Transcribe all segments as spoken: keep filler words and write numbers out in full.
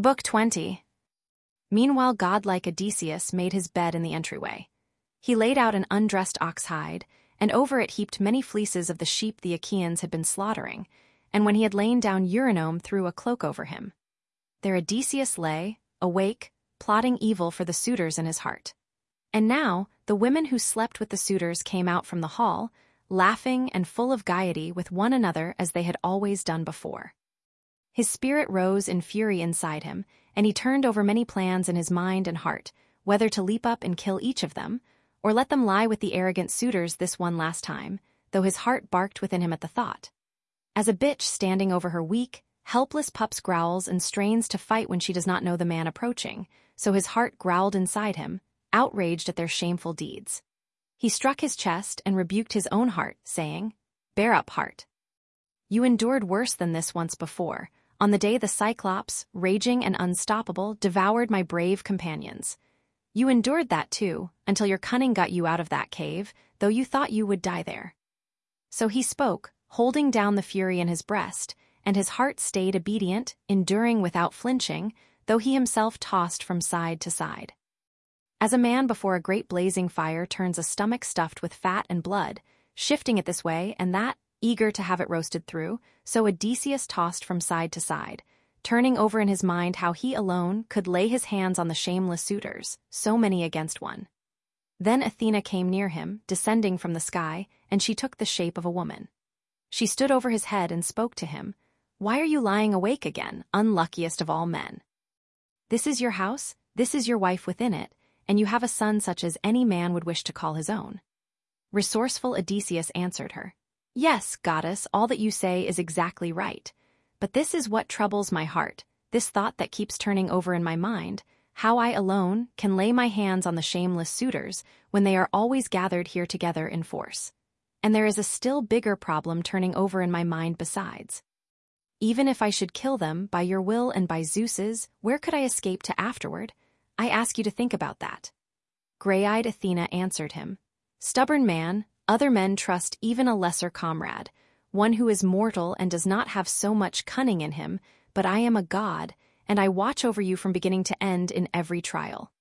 Book twenty. Meanwhile, godlike Odysseus made his bed in the entryway. He laid out an undressed ox hide, and over it heaped many fleeces of the sheep the Achaeans had been slaughtering, and when he had lain down, Eurynome threw a cloak over him. There Odysseus lay, awake, plotting evil for the suitors in his heart. And now the women who slept with the suitors came out from the hall, laughing and full of gaiety with one another as they had always done before. His spirit rose in fury inside him, and he turned over many plans in his mind and heart, whether to leap up and kill each of them, or let them lie with the arrogant suitors this one last time, though his heart barked within him at the thought. As a bitch standing over her weak, helpless pup's growls and strains to fight when she does not know the man approaching, so his heart growled inside him, outraged at their shameful deeds. He struck his chest and rebuked his own heart, saying, "Bear up, heart. You endured worse than this once before, on the day the Cyclops, raging and unstoppable, devoured my brave companions. You endured that too, until your cunning got you out of that cave, though you thought you would die there." So he spoke, holding down the fury in his breast, and his heart stayed obedient, enduring without flinching, though he himself tossed from side to side. As a man before a great blazing fire turns a stomach stuffed with fat and blood, shifting it this way and that, eager to have it roasted through, so Odysseus tossed from side to side, turning over in his mind how he alone could lay his hands on the shameless suitors, so many against one. Then Athena came near him, descending from the sky, and she took the shape of a woman. She stood over his head and spoke to him, "Why are you lying awake again, unluckiest of all men? This is your house, this is your wife within it, and you have a son such as any man would wish to call his own." Resourceful Odysseus answered her, "Yes, goddess, all that you say is exactly right. But this is what troubles my heart, this thought that keeps turning over in my mind, how I alone can lay my hands on the shameless suitors when they are always gathered here together in force. And there is a still bigger problem turning over in my mind besides. Even if I should kill them by your will and by Zeus's, where could I escape to afterward? I ask you to think about that." Gray-eyed Athena answered him, "Stubborn man, other men trust even a lesser comrade, one who is mortal and does not have so much cunning in him, but I am a god, and I watch over you from beginning to end in every trial.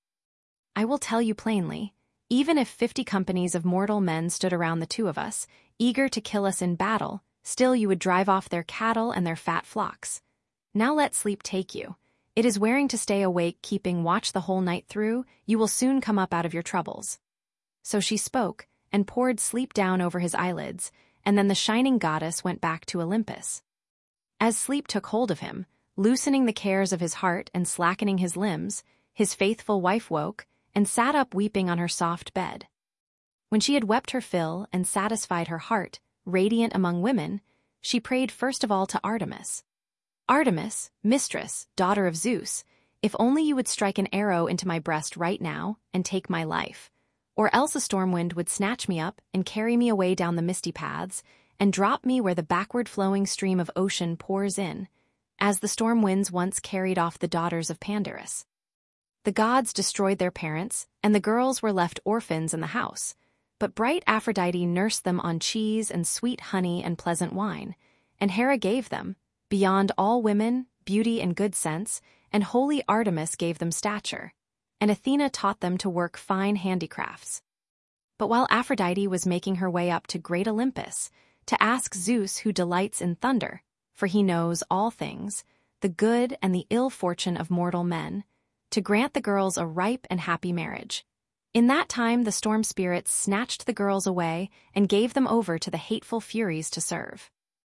I will tell you plainly, even if fifty companies of mortal men stood around the two of us, eager to kill us in battle, still you would drive off their cattle and their fat flocks. Now let sleep take you. It is wearing to stay awake keeping watch the whole night through, you will soon come up out of your troubles." So she spoke, and poured sleep down over his eyelids, and then the shining goddess went back to Olympus. As sleep took hold of him, loosening the cares of his heart and slackening his limbs, his faithful wife woke, and sat up weeping on her soft bed. When she had wept her fill and satisfied her heart, radiant among women, she prayed first of all to Artemis. "Artemis, mistress, daughter of Zeus, if only you would strike an arrow into my breast right now and take my life, or else a storm wind would snatch me up and carry me away down the misty paths and drop me where the backward-flowing stream of ocean pours in, as the storm winds once carried off the daughters of Pandarus. The gods destroyed their parents, and the girls were left orphans in the house, but bright Aphrodite nursed them on cheese and sweet honey and pleasant wine, and Hera gave them, beyond all women, beauty and good sense, and holy Artemis gave them stature, and Athena taught them to work fine handicrafts. But while Aphrodite was making her way up to great Olympus, to ask Zeus who delights in thunder, for he knows all things, the good and the ill fortune of mortal men, to grant the girls a ripe and happy marriage. In that time the storm spirits snatched the girls away and gave them over to the hateful Furies to serve.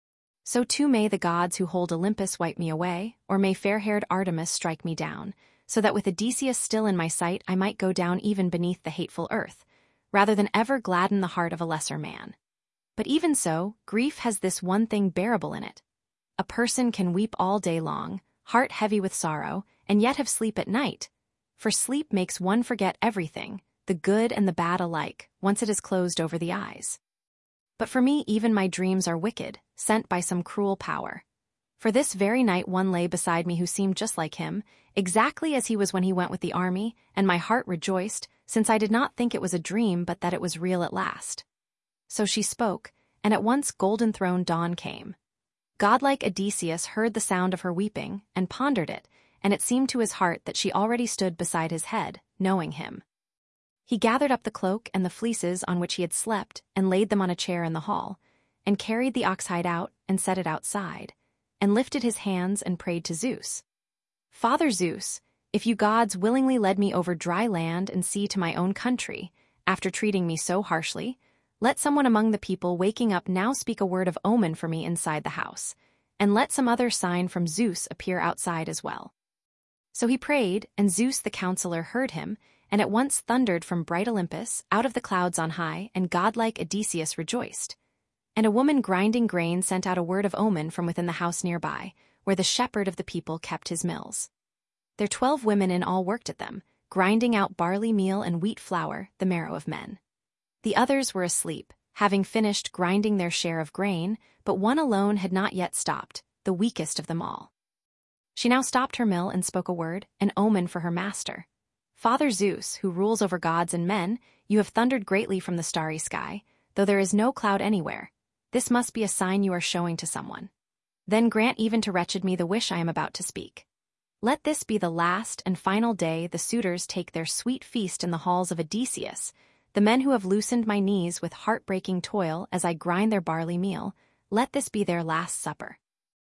So too may the gods who hold Olympus wipe me away, or may fair-haired Artemis strike me down, so that with Odysseus still in my sight I might go down even beneath the hateful earth, rather than ever gladden the heart of a lesser man. But even so, grief has this one thing bearable in it. A person can weep all day long, heart heavy with sorrow, and yet have sleep at night, for sleep makes one forget everything, the good and the bad alike, once it is closed over the eyes. But for me even my dreams are wicked, sent by some cruel power. For this very night one lay beside me who seemed just like him, exactly as he was when he went with the army, and my heart rejoiced, since I did not think it was a dream but that it was real at last. So she spoke, and at once golden-throned dawn came. Godlike Odysseus heard the sound of her weeping, and pondered it, and it seemed to his heart that she already stood beside his head, knowing him. He gathered up the cloak and the fleeces on which he had slept and laid them on a chair in the hall, and carried the ox hide out and set it outside, and lifted his hands and prayed to Zeus. "Father Zeus, if you gods willingly led me over dry land and sea to my own country, after treating me so harshly, let someone among the people waking up now speak a word of omen for me inside the house, and let some other sign from Zeus appear outside as well." So he prayed, and Zeus the counselor heard him, and at once thundered from bright Olympus, out of the clouds on high, and godlike Odysseus rejoiced. And a woman grinding grain sent out a word of omen from within the house nearby, where the shepherd of the people kept his mills. There twelve women in all worked at them, grinding out barley meal and wheat flour, the marrow of men. The others were asleep, having finished grinding their share of grain, but one alone had not yet stopped, the weakest of them all. She now stopped her mill and spoke a word, an omen for her master. "Father Zeus, who rules over gods and men, you have thundered greatly from the starry sky, though there is no cloud anywhere. This must be a sign you are showing to someone. Then grant even to wretched me the wish I am about to speak. Let this be the last and final day the suitors take their sweet feast in the halls of Odysseus, the men who have loosened my knees with heartbreaking toil as I grind their barley meal, let this be their last supper."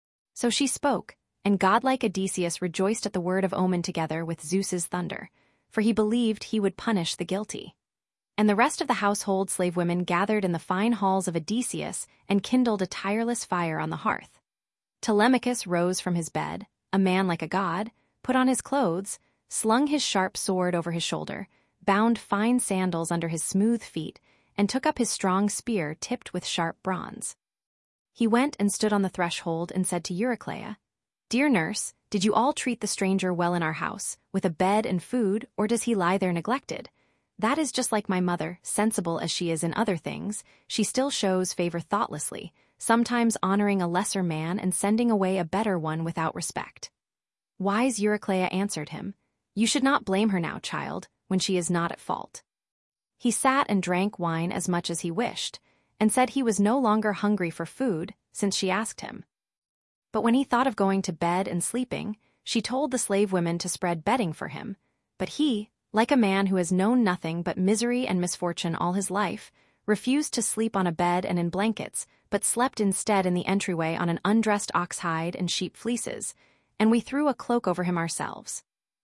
So she spoke, and godlike Odysseus rejoiced at the word of omen together with Zeus's thunder, for he believed he would punish the guilty. And the rest of the household slave women gathered in the fine halls of Odysseus and kindled a tireless fire on the hearth. Telemachus rose from his bed, a man like a god, put on his clothes, slung his sharp sword over his shoulder, bound fine sandals under his smooth feet, and took up his strong spear tipped with sharp bronze. He went and stood on the threshold and said to Eurycleia, "Dear nurse, did you all treat the stranger well in our house, with a bed and food, or does he lie there neglected? That is just like my mother, sensible as she is in other things, she still shows favor thoughtlessly, sometimes honoring a lesser man and sending away a better one without respect." Wise Eurycleia answered him, "You should not blame her now, child, when she is not at fault." He sat and drank wine as much as he wished, and said he was no longer hungry for food, since she asked him. But when he thought of going to bed and sleeping, she told the slave women to spread bedding for him, but he, like a man who has known nothing but misery and misfortune all his life, refused to sleep on a bed and in blankets, but slept instead in the entryway on an undressed ox hide and sheep fleeces, and we threw a cloak over him ourselves.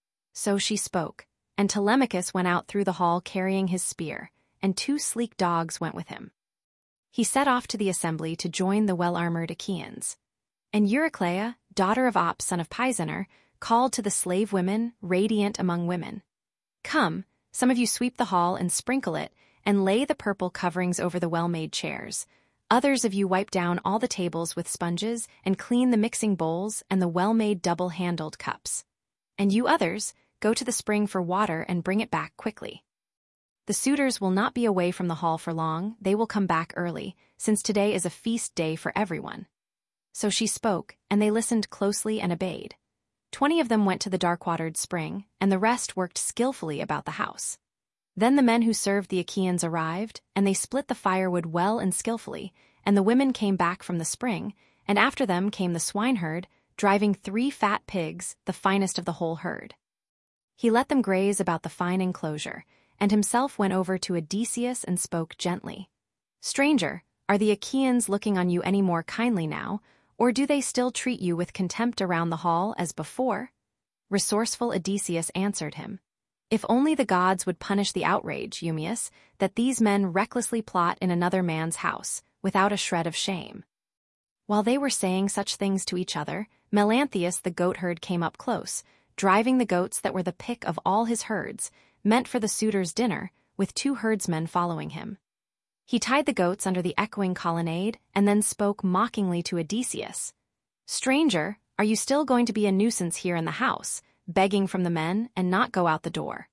So she spoke, and Telemachus went out through the hall carrying his spear, and two sleek dogs went with him. He set off to the assembly to join the well-armored Achaeans. And Eurycleia, daughter of Ops son of Pisenor, called to the slave women, radiant among women, "Come, some of you sweep the hall and sprinkle it, and lay the purple coverings over the well-made chairs. Others of you wipe down all the tables with sponges and clean the mixing bowls and the well-made double-handled cups. And you others, go to the spring for water and bring it back quickly. The suitors will not be away from the hall for long, they will come back early, since today is a feast day for everyone." So she spoke, and they listened closely and obeyed. Twenty of them went to the dark-watered spring, and the rest worked skillfully about the house. Then the men who served the Achaeans arrived, and they split the firewood well and skillfully, and the women came back from the spring, and after them came the swineherd, driving three fat pigs, the finest of the whole herd. He let them graze about the fine enclosure, and himself went over to Odysseus and spoke gently. "Stranger, are the Achaeans looking on you any more kindly now, or do they still treat you with contempt around the hall as before?" Resourceful Odysseus answered him, "If only the gods would punish the outrage, Eumaeus, that these men recklessly plot in another man's house, without a shred of shame." While they were saying such things to each other, Melanthius the goatherd came up close, driving the goats that were the pick of all his herds, meant for the suitors' dinner, with two herdsmen following him. He tied the goats under the echoing colonnade and then spoke mockingly to Odysseus. "Stranger, are you still going to be a nuisance here in the house, begging from the men and not go out the door?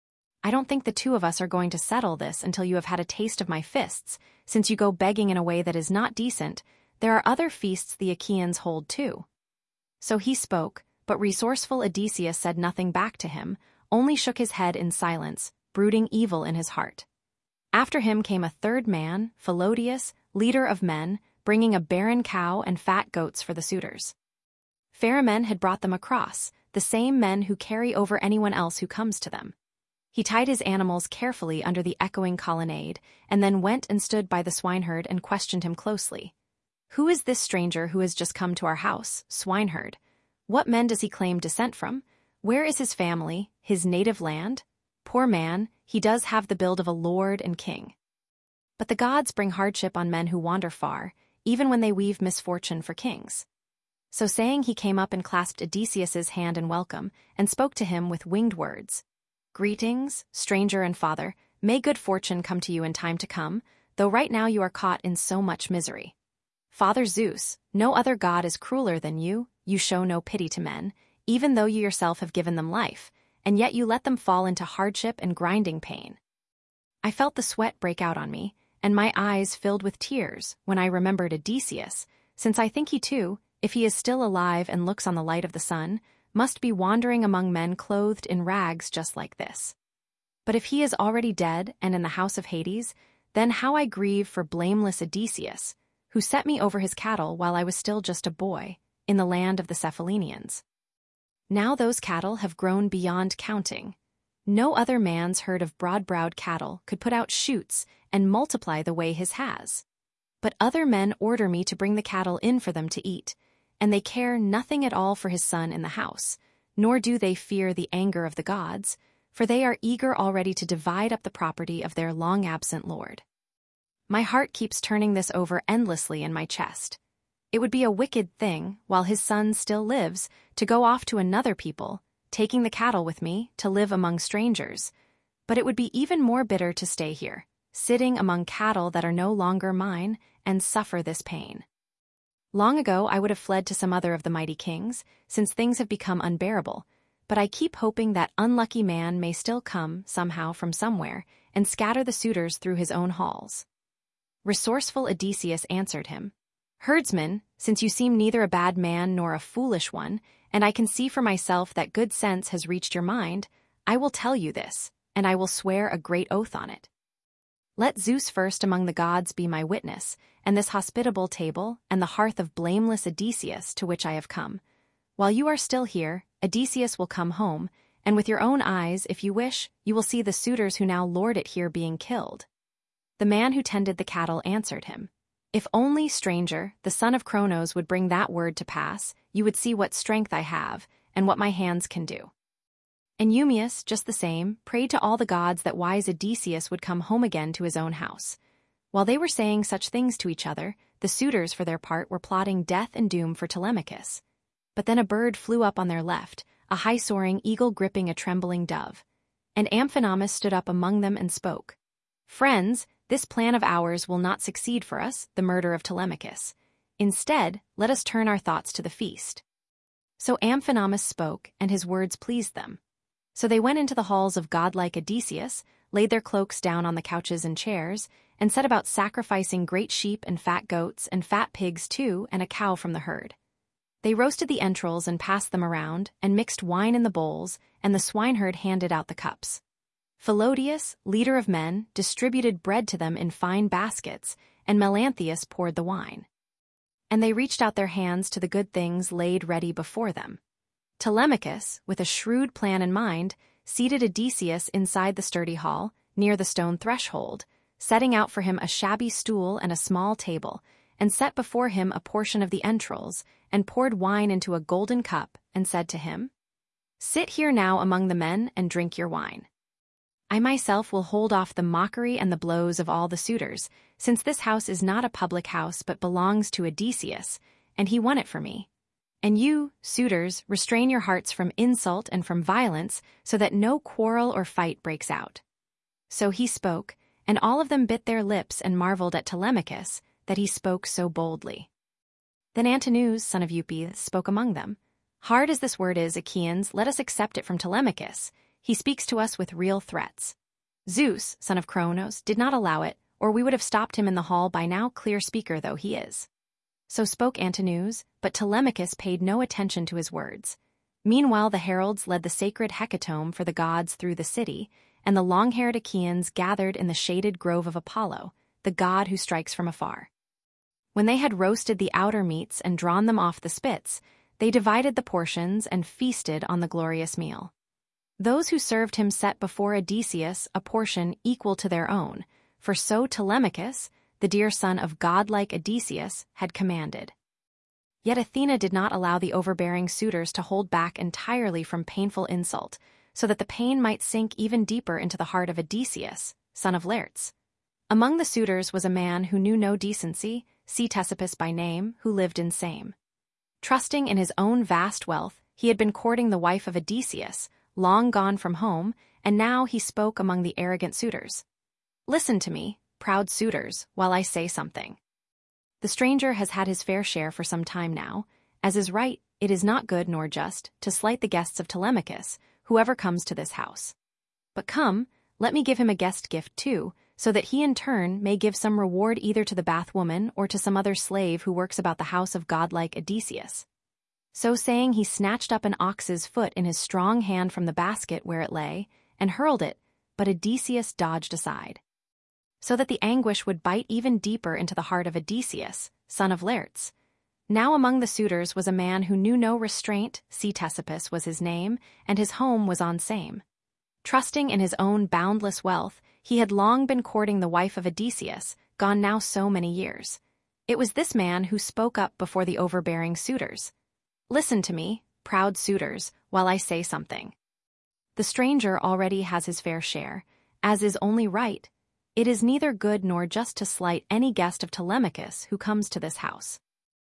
I don't think the two of us are going to settle this until you have had a taste of my fists, since you go begging in a way that is not decent. There are other feasts the Achaeans hold too." So he spoke, but resourceful Odysseus said nothing back to him, only shook his head in silence, brooding evil in his heart. After him came a third man, Philodius, leader of men, bringing a barren cow and fat goats for the suitors. Pharamond had brought them across, the same men who carry over anyone else who comes to them. He tied his animals carefully under the echoing colonnade, and then went and stood by the swineherd and questioned him closely. "Who is this stranger who has just come to our house, swineherd? What men does he claim descent from? Where is his family, his native land? Poor man, he does have the build of a lord and king." But the gods bring hardship on men who wander far, even when they weave misfortune for kings. So saying, he came up and clasped Odysseus's hand in welcome, and spoke to him with winged words. "Greetings, stranger and father, may good fortune come to you in time to come, though right now you are caught in so much misery. Father Zeus, no other god is crueler than you, you show no pity to men, even though you yourself have given them life, and yet you let them fall into hardship and grinding pain." I felt the sweat break out on me, and my eyes filled with tears when I remembered Odysseus, since I think he too, if he is still alive and looks on the light of the sun, must be wandering among men clothed in rags just like this. But if he is already dead and in the house of Hades, then how I grieve for blameless Odysseus, who set me over his cattle while I was still just a boy, in the land of the Cephallenians. Now those cattle have grown beyond counting. No other man's herd of broad-browed cattle could put out shoots and multiply the way his has. But other men order me to bring the cattle in for them to eat, and they care nothing at all for his son in the house, nor do they fear the anger of the gods, for they are eager already to divide up the property of their long-absent lord. My heart keeps turning this over endlessly in my chest. It would be a wicked thing, while his son still lives, to go off to another people, taking the cattle with me, to live among strangers. But it would be even more bitter to stay here, sitting among cattle that are no longer mine, and suffer this pain. Long ago I would have fled to some other of the mighty kings, since things have become unbearable, but I keep hoping that unlucky man may still come, somehow from somewhere, and scatter the suitors through his own halls. Resourceful Odysseus answered him, "Herdsman, since you seem neither a bad man nor a foolish one, and I can see for myself that good sense has reached your mind, I will tell you this, and I will swear a great oath on it. Let Zeus first among the gods be my witness, and this hospitable table, and the hearth of blameless Odysseus to which I have come. While you are still here, Odysseus will come home, and with your own eyes, if you wish, you will see the suitors who now lord it here being killed." The man who tended the cattle answered him, "If only, stranger, the son of Cronos would bring that word to pass, you would see what strength I have, and what my hands can do." And Eumaeus, just the same, prayed to all the gods that wise Odysseus would come home again to his own house. While they were saying such things to each other, the suitors, for their part, were plotting death and doom for Telemachus. But then a bird flew up on their left, a high-soaring eagle gripping a trembling dove. And Amphinomus stood up among them and spoke. "Friends, this plan of ours will not succeed for us, the murder of Telemachus. Instead, let us turn our thoughts to the feast." So Amphinomus spoke, and his words pleased them. So they went into the halls of godlike Odysseus, laid their cloaks down on the couches and chairs, and set about sacrificing great sheep and fat goats and fat pigs too, and a cow from the herd. They roasted the entrails and passed them around, and mixed wine in the bowls, and the swineherd handed out the cups. Philodius, leader of men, distributed bread to them in fine baskets, and Melanthius poured the wine. And they reached out their hands to the good things laid ready before them. Telemachus, with a shrewd plan in mind, seated Odysseus inside the sturdy hall, near the stone threshold, setting out for him a shabby stool and a small table, and set before him a portion of the entrails, and poured wine into a golden cup, and said to him, "Sit here now among the men and drink your wine. I myself will hold off the mockery and the blows of all the suitors, since this house is not a public house but belongs to Odysseus, and he won it for me. And you, suitors, restrain your hearts from insult and from violence, so that no quarrel or fight breaks out." So he spoke, and all of them bit their lips and marveled at Telemachus, that he spoke so boldly. Then Antinous, son of Eupeithes, spoke among them. "Hard as this word is, Achaeans, let us accept it from Telemachus. He speaks to us with real threats. Zeus, son of Cronos, did not allow it, or we would have stopped him in the hall by now, clear speaker though he is." So spoke Antinous, but Telemachus paid no attention to his words. Meanwhile the heralds led the sacred hecatomb for the gods through the city, and the long-haired Achaeans gathered in the shaded grove of Apollo, the god who strikes from afar. When they had roasted the outer meats and drawn them off the spits, they divided the portions and feasted on the glorious meal. Those who served him set before Odysseus a portion equal to their own, for so Telemachus, the dear son of godlike Odysseus, had commanded. Yet Athena did not allow the overbearing suitors to hold back entirely from painful insult, so that the pain might sink even deeper into the heart of Odysseus, son of Laertes. Among the suitors was a man who knew no decency, Ctesippus by name, who lived in Same. Trusting in his own vast wealth, he had been courting the wife of Odysseus, long gone from home, and now he spoke among the arrogant suitors. "Listen to me, proud suitors, while I say something. The stranger has had his fair share for some time now. As is right, it is not good nor just to slight the guests of Telemachus, whoever comes to this house. But come, let me give him a guest gift too, so that he in turn may give some reward either to the bathwoman or to some other slave who works about the house of godlike Odysseus." So saying, he snatched up an ox's foot in his strong hand from the basket where it lay, and hurled it, but Odysseus dodged aside. So that the anguish would bite even deeper into the heart of Odysseus, son of Laertes. Now among the suitors was a man who knew no restraint, Ctesippus was his name, and his home was on Same. Trusting in his own boundless wealth, he had long been courting the wife of Odysseus, gone now so many years. It was this man who spoke up before the overbearing suitors. "Listen to me, proud suitors, while I say something. The stranger already has his fair share, as is only right. It is neither good nor just to slight any guest of Telemachus who comes to this house.